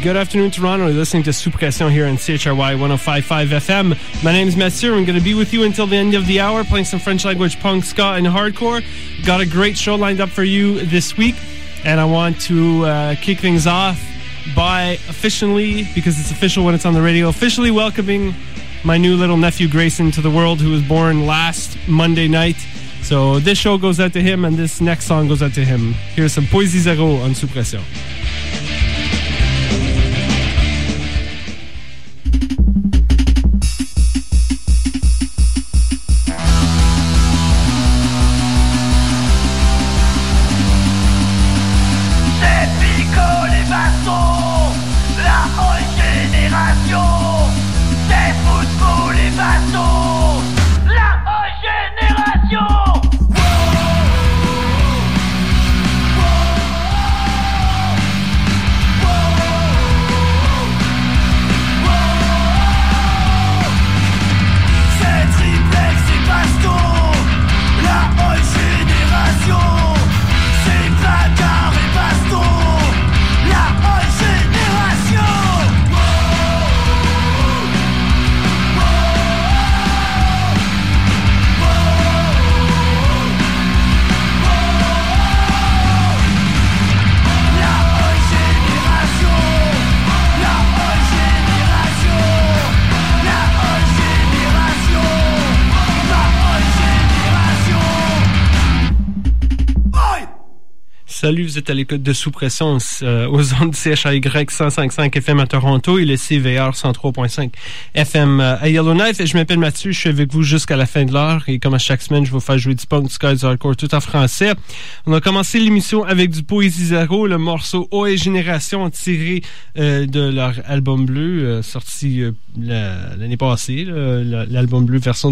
Good afternoon, Toronto. You're listening to Sous Pression here on CHRY 105.5 FM. My name is Mathieu. I'm going to be with you until the end of the hour, playing some French language punk, ska, and hardcore. Got a great show lined up for you this week, and I want to kick things off by officially, because it's official when it's on the radio, officially welcoming my new little nephew Grayson to the world, who was born last Monday night. So this show goes out to him, and this next song goes out to him. Here's some Poésie Zéro on Sous Pression. Salut, vous êtes à l'écoute de Sous Pression aux ondes CHY 105.5 FM à Toronto et le CVR 103.5 FM à Yellowknife. Et je m'appelle Mathieu, je suis avec vous jusqu'à la fin de l'heure. Et comme à chaque semaine, je vais vous faire jouer du punk, du ska, du hardcore, tout en français. On a commencé l'émission avec du Poésie Zéro, le morceau OE Génération tiré de leur album bleu, sorti l'année passée, l'album bleu version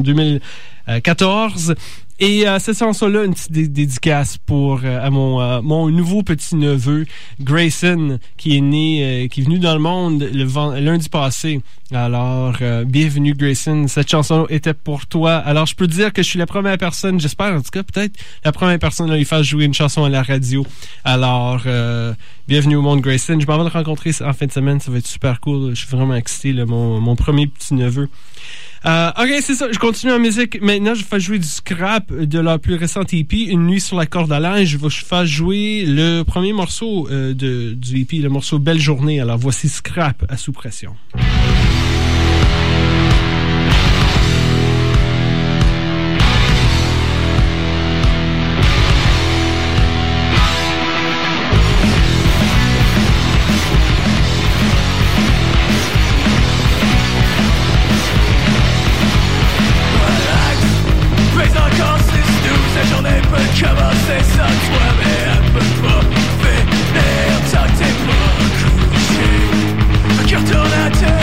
2014. Et cette chanson-là, une petite dédicace à mon nouveau petit-neveu, Grayson, qui est venu dans le monde lundi passé. Alors, bienvenue Grayson. Cette chanson était pour toi. Alors, je peux te dire que je suis la première personne, j'espère en tout cas, peut-être la première personne à lui faire jouer une chanson à la radio. Alors, bienvenue au monde Grayson. Je m'en vais le rencontrer en fin de semaine, ça va être super cool. Je suis vraiment excité, là, mon premier petit-neveu. Ok, c'est ça. Je continue en musique. Maintenant, je vais faire jouer du scrap de leur plus récente EP, Une nuit sur la corde à linge. Je vais faire jouer le premier morceau du EP, le morceau Belle journée. Alors, voici Scrap à Sous Pression. J'en ai peu commencé sans toi, mais elle peut pas finir tant que t'es pas couché. Un cœur tourne à terre.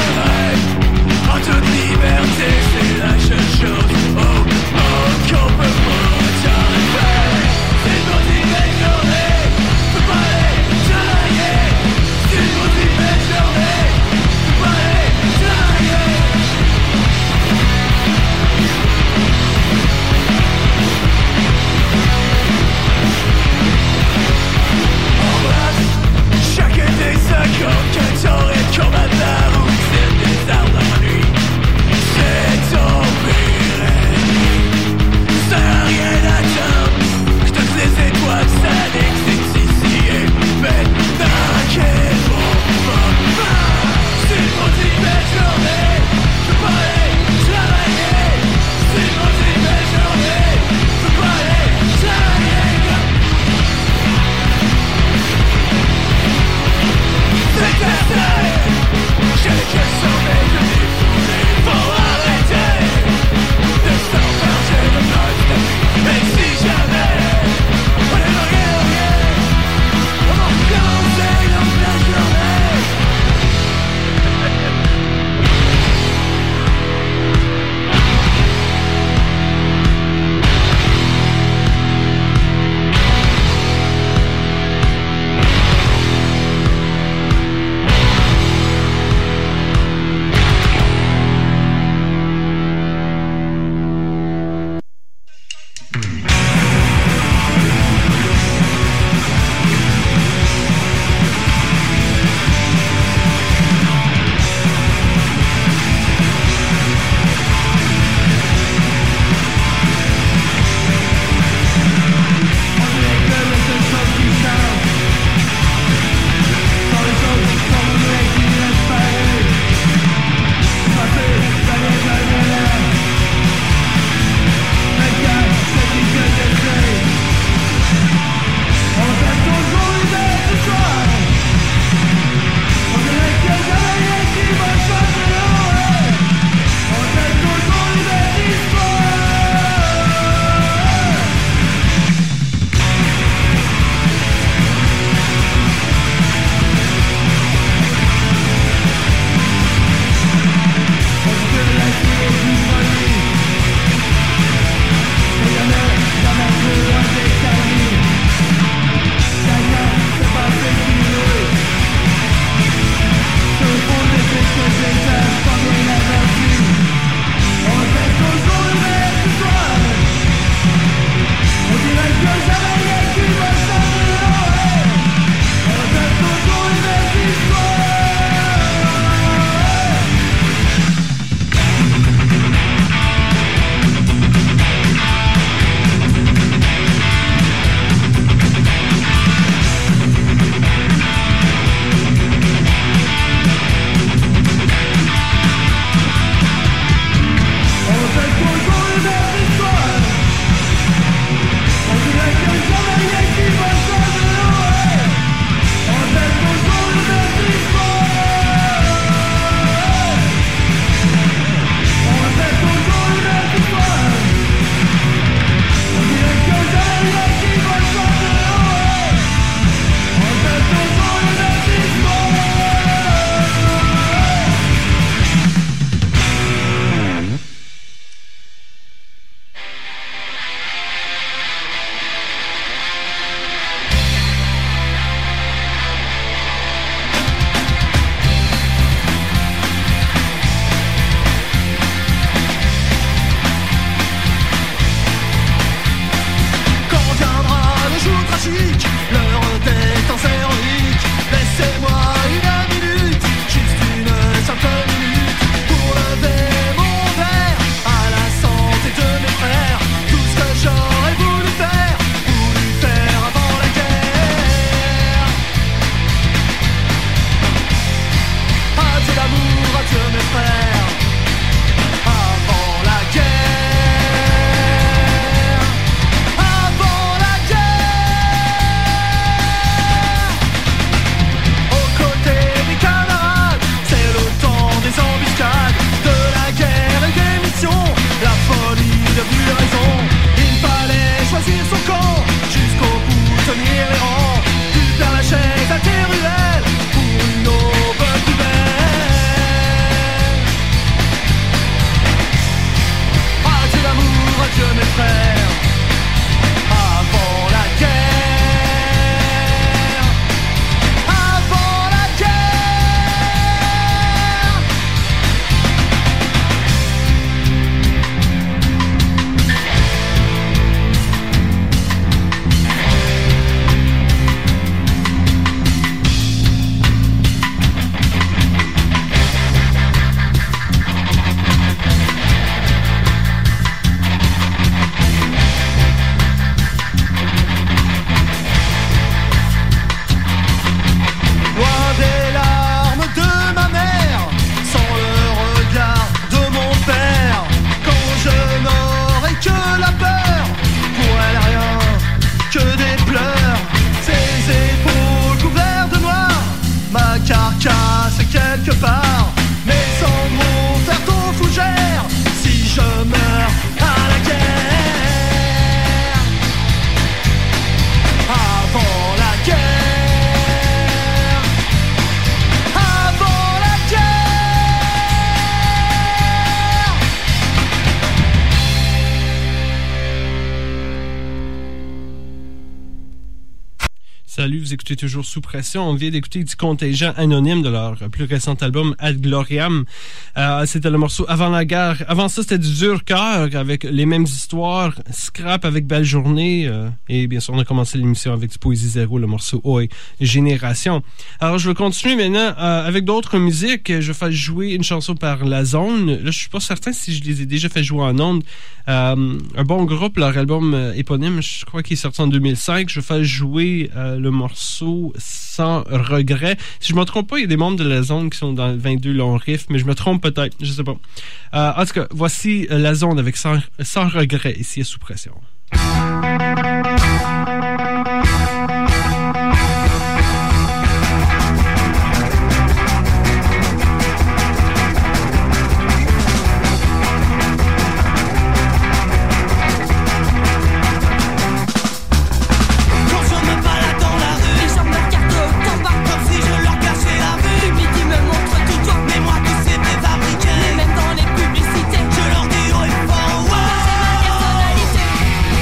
vous écoutez toujours Sous Pression. On vient d'écouter du Contingent Anonyme de leur plus récent album Ad Gloriam. C'était le morceau Avant la guerre. Avant ça, c'était du Dur Cœur avec les mêmes histoires. Scrap avec Belle Journée. Et bien sûr, on a commencé l'émission avec du Poésie Zéro, le morceau Oi Génération. Alors, je vais continuer maintenant avec d'autres musiques. Je vais faire jouer une chanson par La Zone. Là, je suis pas certain si je les ai déjà fait jouer en ondes. Un bon groupe, leur album éponyme, je crois qu'il est sorti en 2005. Je vais faire jouer le morceau Sans regret. Si je me trompe pas, il y a des membres de La Zone qui sont dans le 22 long riff, mais je me trompe peut-être, je sais pas. En tout cas, voici La Zone avec Sans regret, ici à Sous Pression. Même dans les publicités, je leur dis haut et fort, ouais. C'est ma personnalité.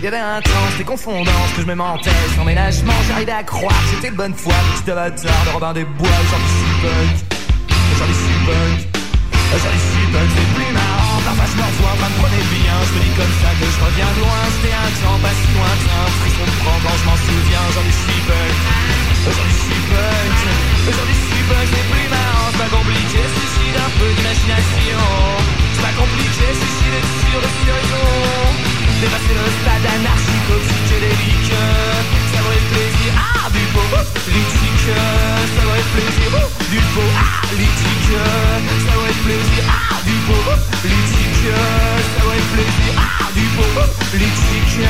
y'avait un temps, c'était confondant, ce que je me mentais, sans ménagement, j'arrivais à croire que c'était de bonne foi, petit avatar de Robin des Bois, genre du super-punk, genre du super-punk, genre du super-punk, c'est plus marrant, parfois je me revois, pas me prenez bien, je me dis comme ça que je reviens de loin, c'était un temps pas si lointain, frisson me prend quand je m'en souviens, genre du super-punk, genre du super-punk, genre du super-punk, c'est plus marrant, c'est pas compliqué, suicide un peu d'imagination, c'est pas compliqué, suicide et sur raison. Dépasser le stade anarchique, psychédélique, ça vaut le plaisir, du beau politique, ça vaut le plaisir, du beau politique, ça vaut le plaisir, du beau politique, ça vaut le plaisir, du beau politique.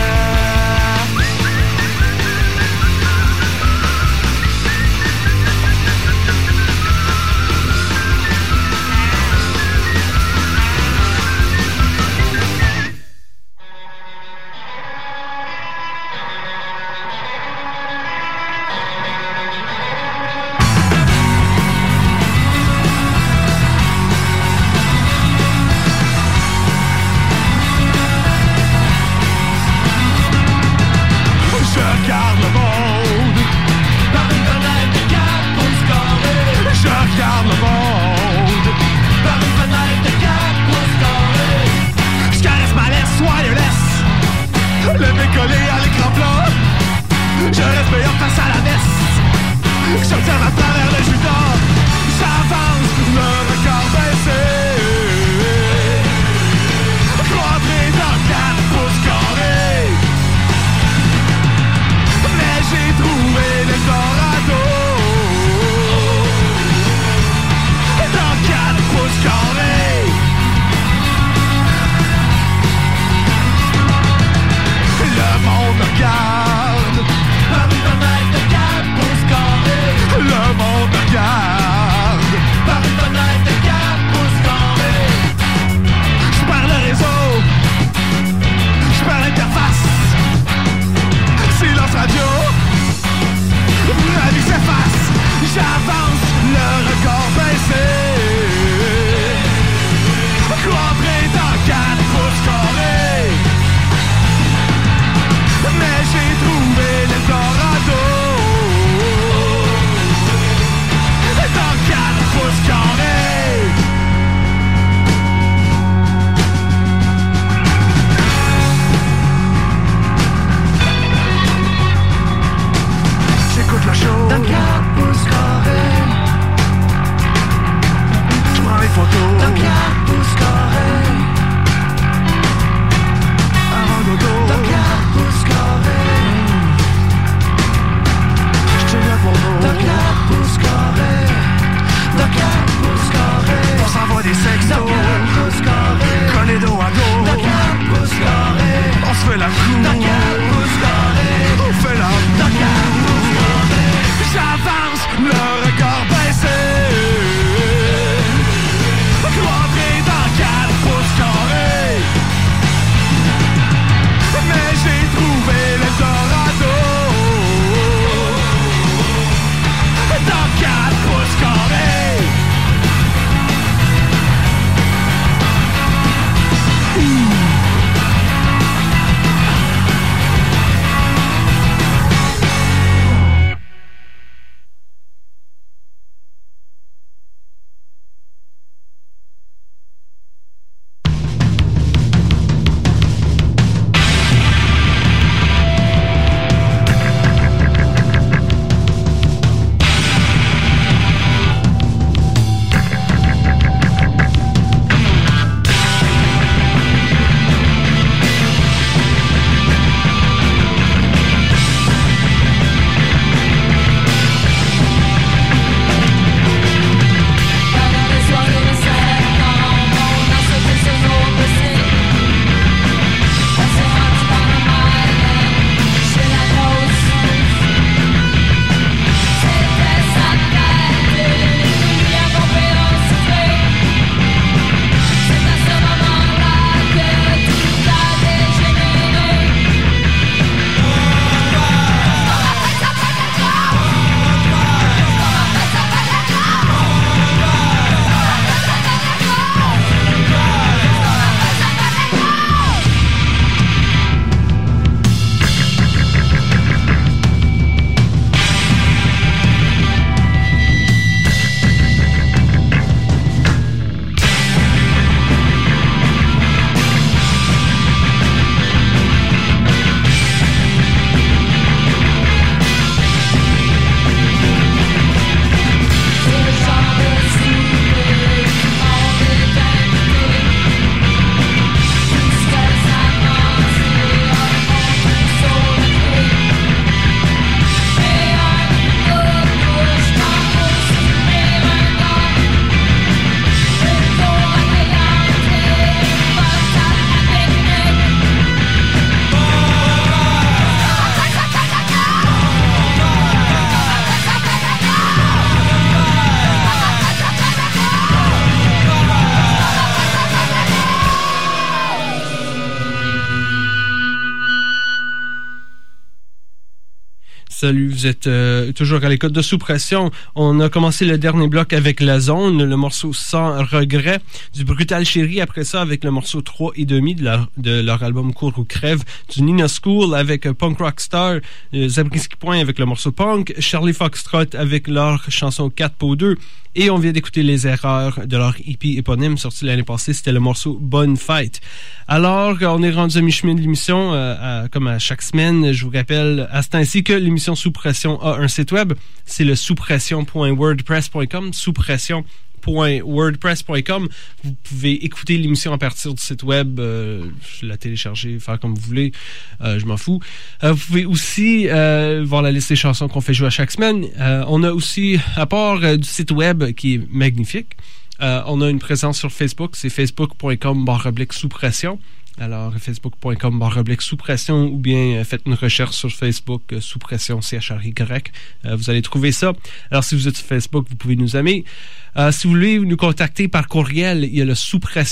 Salut, vous êtes toujours à l'écoute de Sous Pression. On a commencé le dernier bloc avec La Zone, le morceau Sans Regret, du Brutal Chéri, après ça avec le morceau 3,5 de leur album Cours ou Crève, du Nina School avec Punk Rock Star, Zabriskie Point avec le morceau Punk, Charlie Foxtrot avec leur chanson 4 pour 2, et on vient d'écouter Les Erreurs de leur EP éponyme sorti l'année passée, c'était le morceau Bonne Fête. Alors, on est rendu à mi-chemin de l'émission, comme à chaque semaine, je vous rappelle à ce temps-ci que l'émission Sous Pression a un site web, c'est le souspression.wordpress.com, souspression.wordpress.com. Vous pouvez écouter l'émission à partir du site web, la télécharger, faire comme vous voulez, je m'en fous. Vous pouvez aussi voir la liste des chansons qu'on fait jouer à chaque semaine. On a aussi, à part du site web qui est magnifique, on a une présence sur Facebook, c'est facebook.com/sous-pression. Alors, facebook.com/sous-pression ou bien faites une recherche sur Facebook sous-pression CHRY. Vous allez trouver ça. Alors, si vous êtes sur Facebook, vous pouvez nous aimer. Si vous voulez nous contacter par courriel, il y a le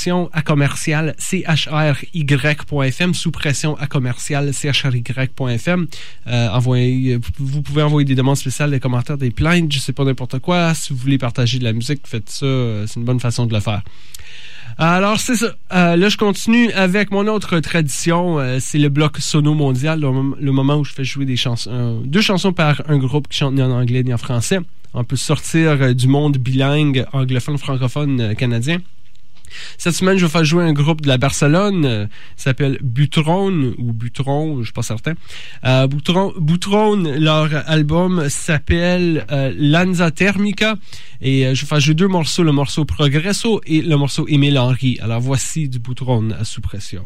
sous-pression@chry.fm, sous-pression@chry.fm. Vous pouvez envoyer des demandes spéciales, des commentaires, des plaintes, je sais pas n'importe quoi. Si vous voulez partager de la musique, faites ça. C'est une bonne façon de le faire. Alors, c'est ça. Là, je continue avec mon autre tradition. C'est le bloc Sono Mondial, le moment où je fais jouer des chansons, 2 chansons par un groupe qui chante ni en anglais ni en français. On peut sortir du monde bilingue, anglophone, francophone, canadien. Cette semaine, je vais faire jouer un groupe de la Barcelone, qui s'appelle Butron, ou Butron, je suis pas certain. Butron, leur album s'appelle Lanza Thermica, et je vais faire jouer 2 morceaux, le morceau Progresso et le morceau Émile Henry. Alors voici du Butron à Sous Pression.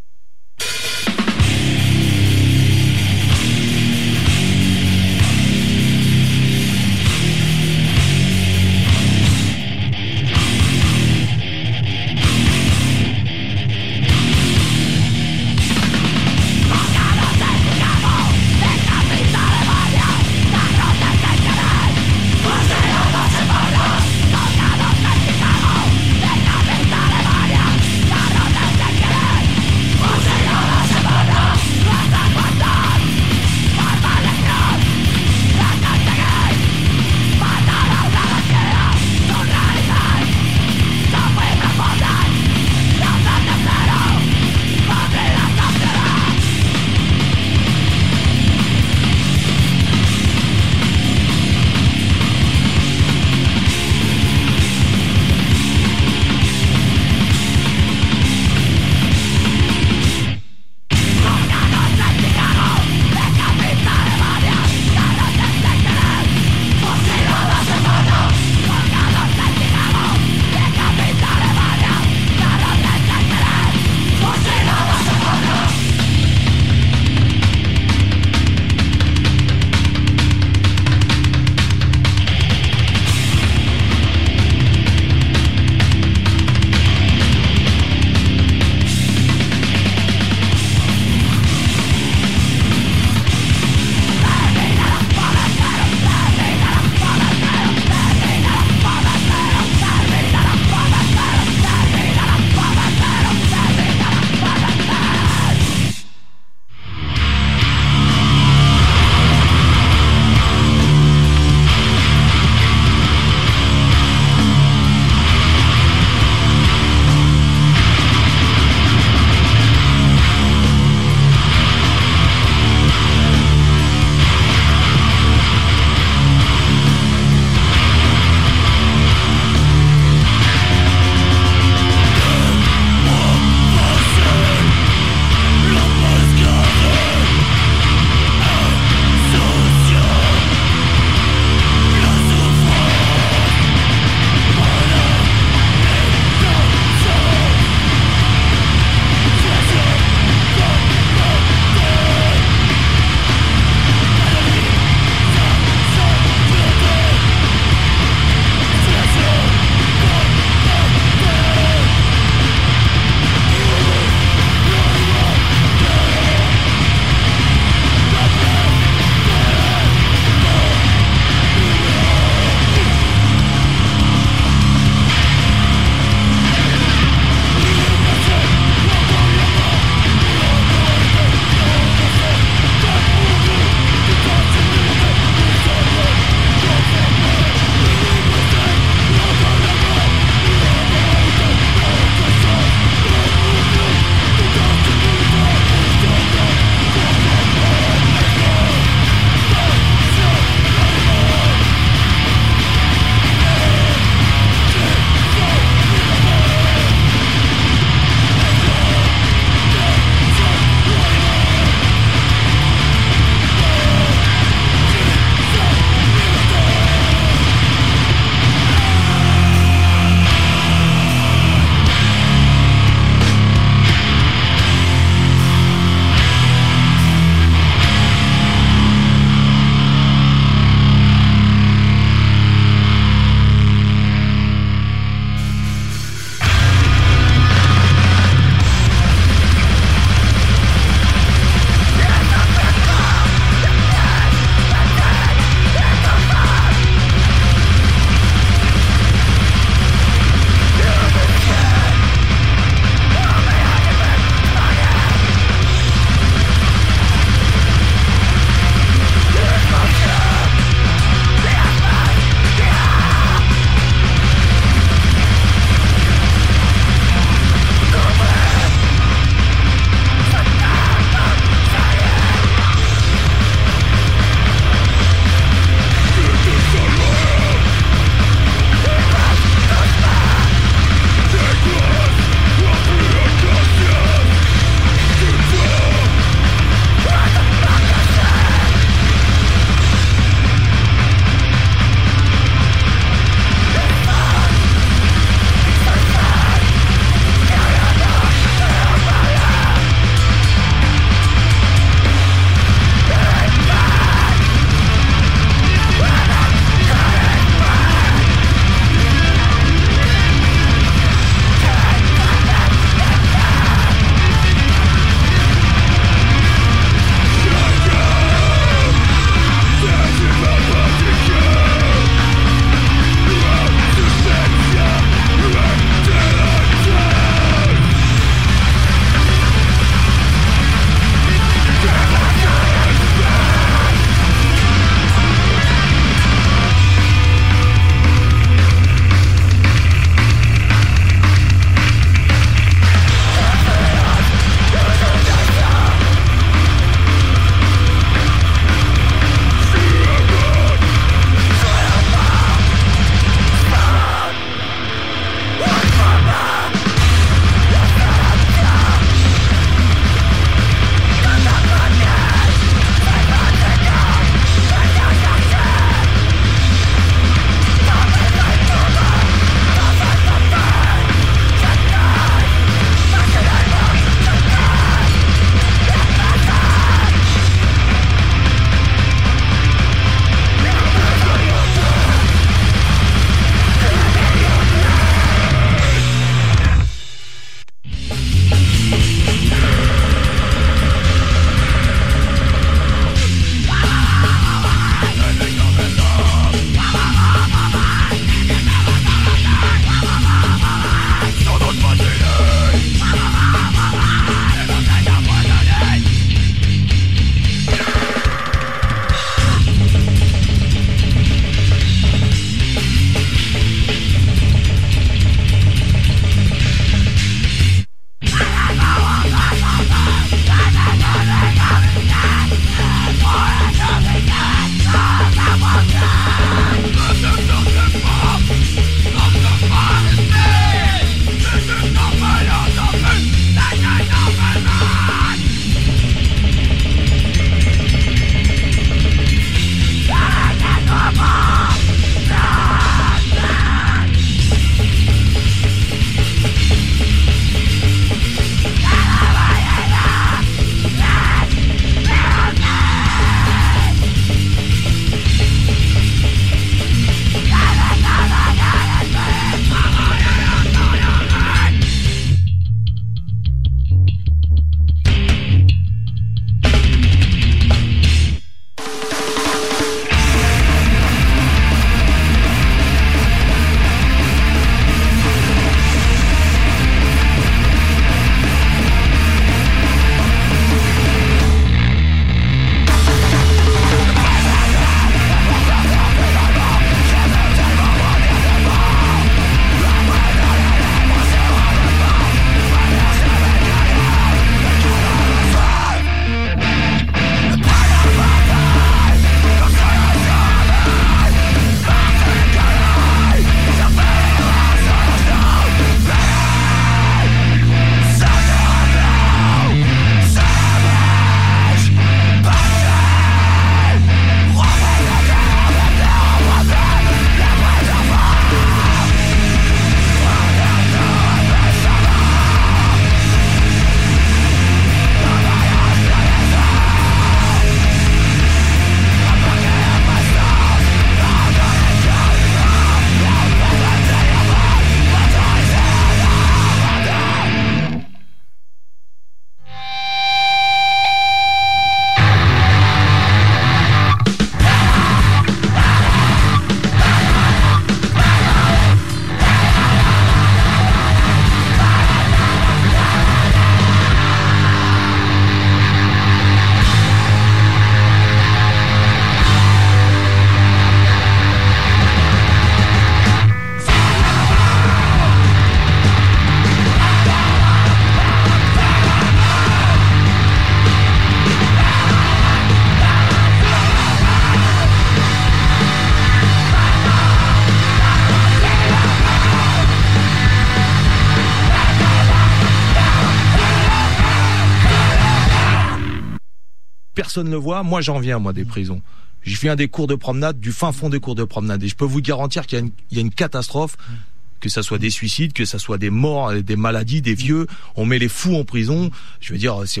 personne ne le voit. Moi, j'en viens, des prisons. Je viens des cours de promenade, du fin fond des cours de promenade. Et je peux vous garantir qu'il y a une catastrophe, que ça soit des suicides, que ça soit des morts, des maladies, des vieux. On met les fous en prison. Je veux dire, c'est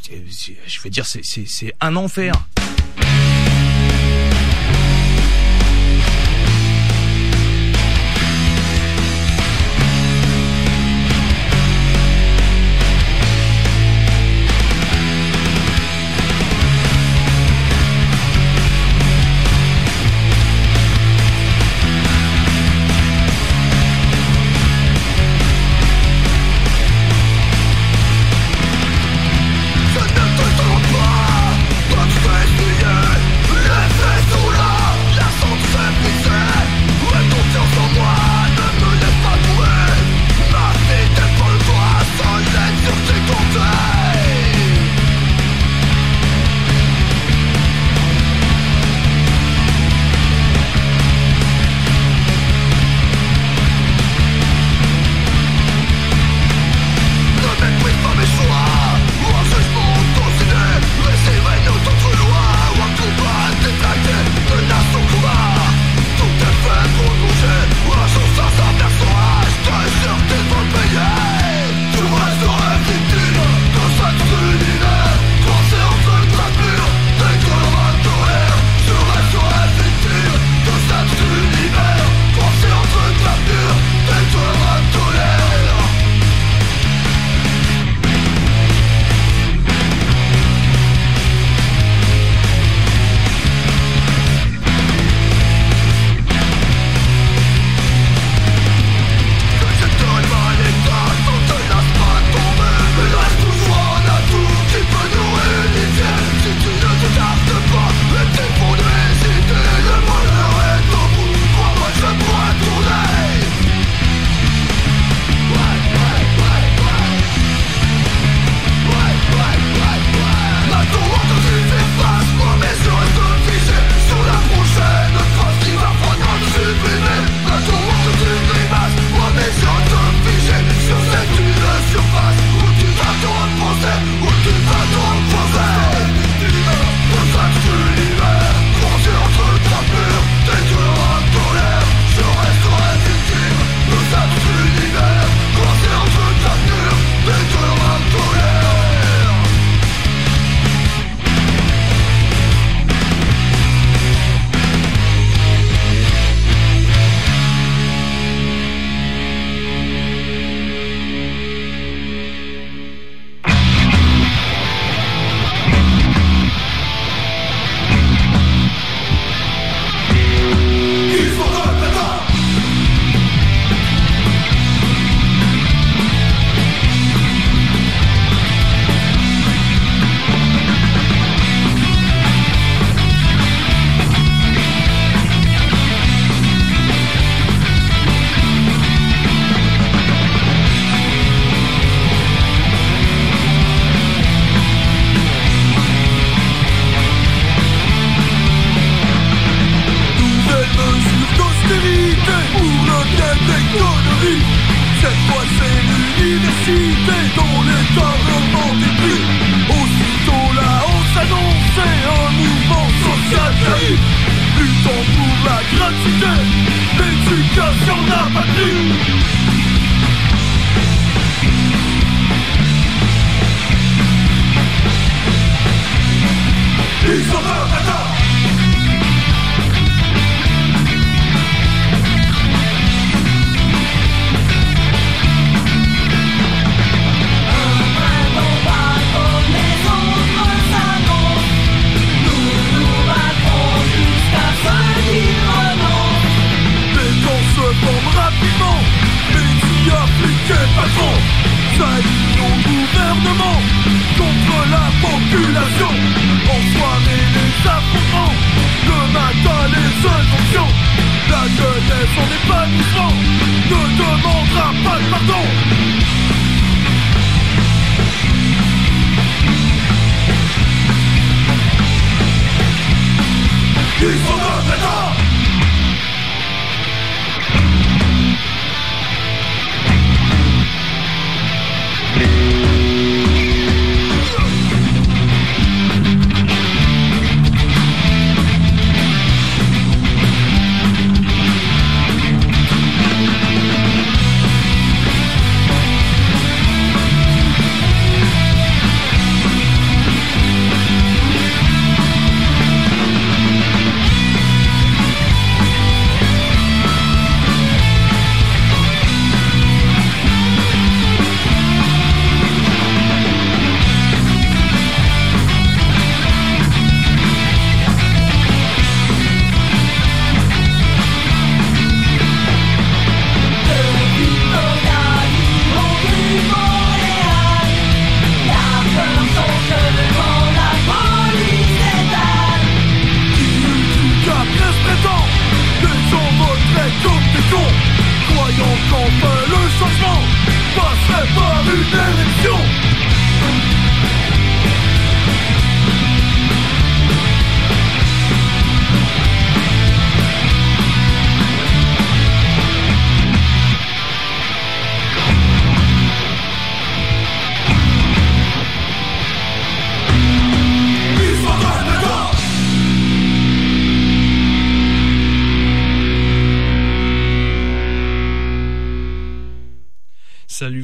un enfer.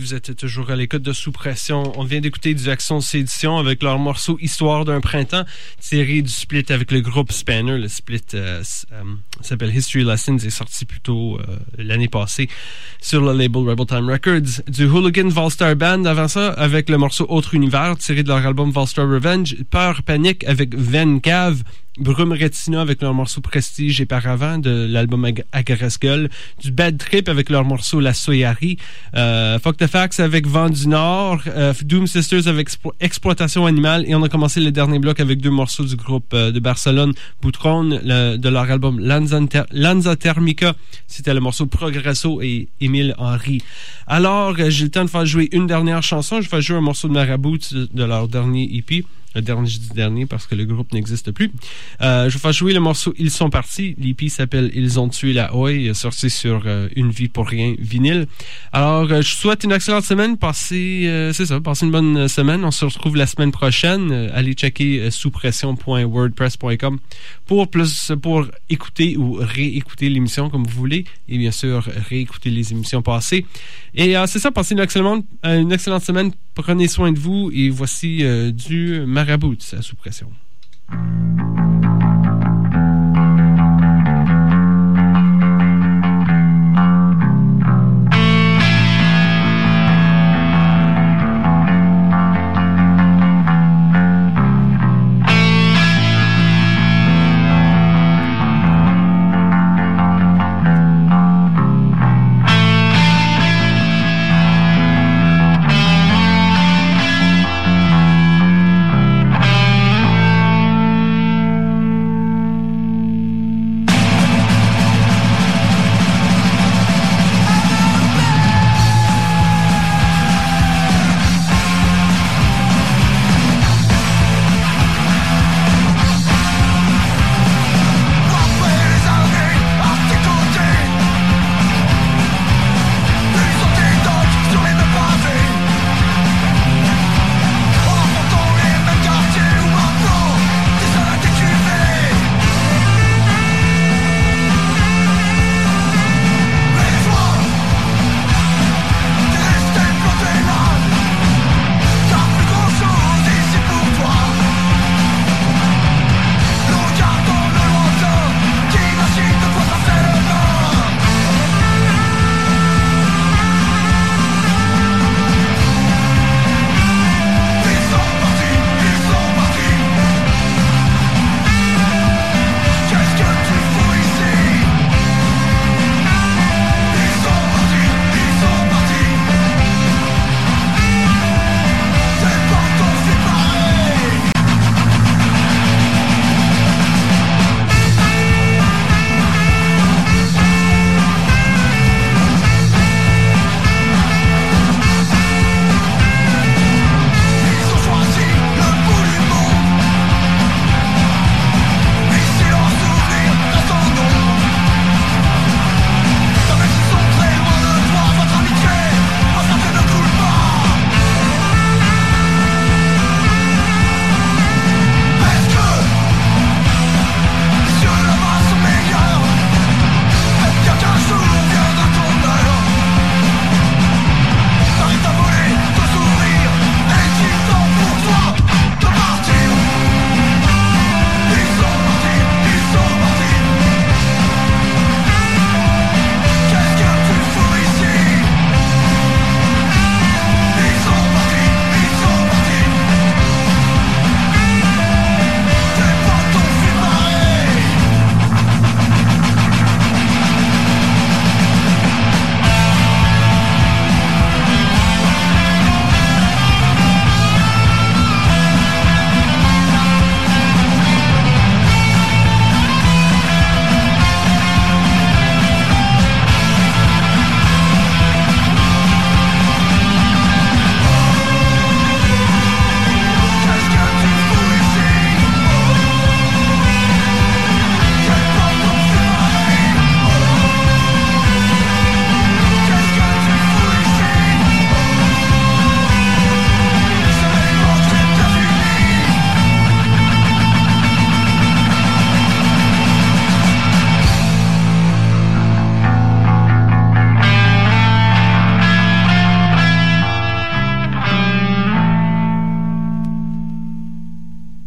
vous êtes toujours à l'écoute de Sous Pression. On vient d'écouter du Action Sédition avec leur morceau Histoire d'un printemps, tiré du split avec le groupe Spanner. Le split s'appelle History Lessons, est sorti plus tôt l'année passée sur le label Rebel Time Records. Du Hooligan Volstar Band avant ça, avec le morceau Autre Univers, tiré de leur album Volstar Revenge. Peur Panique avec Van Cave. Brume Retina avec leur morceau Prestige et Paravent de l'album Agresse Gueule, du Bad Trip avec leur morceau La Soyari, Fuck the Facts avec Vent du Nord, Doom Sisters avec Exploitation Animale, et on a commencé le dernier bloc avec 2 morceaux du groupe de Barcelone, Boutron, de leur album Lanza Thermica, c'était le morceau Progresso et Émile Henry. Alors, j'ai le temps de faire jouer une dernière chanson, je vais jouer un morceau de Marabout de leur dernier EP. Le dernier, je dis dernier parce que le groupe n'existe plus. Je vais faire jouer le morceau Ils sont partis. L'EP s'appelle Ils ont tué la Oi, sorti sur Une vie pour rien vinyle. Alors, je souhaite une excellente semaine. Passez une bonne semaine. On se retrouve la semaine prochaine. Allez checker souspression.wordpress.com pour écouter ou réécouter l'émission comme vous voulez. Et bien sûr, réécouter les émissions passées. Et c'est ça, passez une excellente semaine. Prenez soin de vous et voici du Marabout à Sous Pression.